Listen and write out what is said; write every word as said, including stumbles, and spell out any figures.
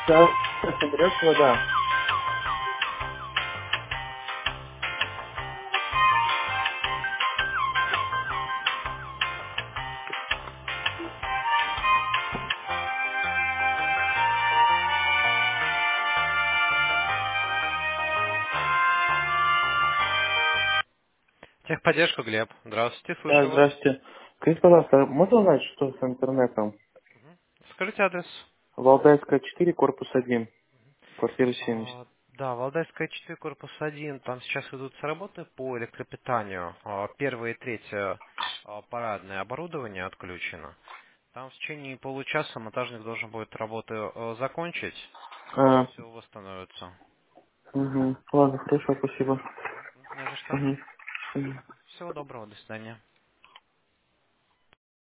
Да, берешь вода. Техподдержка, Глеб. Здравствуйте, Да, слушаю вас. здрасте. Скажите, пожалуйста, можно узнать, что с интернетом? Скажите адрес. Валдайская четыре, корпус один, квартира семьдесят. А, да, Валдайская четыре, корпус один. Там сейчас идут работы по электропитанию. А, Первое и третье а, парадное оборудование отключено. Там в течение получаса монтажник должен будет работы э, закончить, и А, все восстановится. угу. Ладно, хорошо, спасибо. Не за что. Угу. Угу. Всего доброго, до свидания.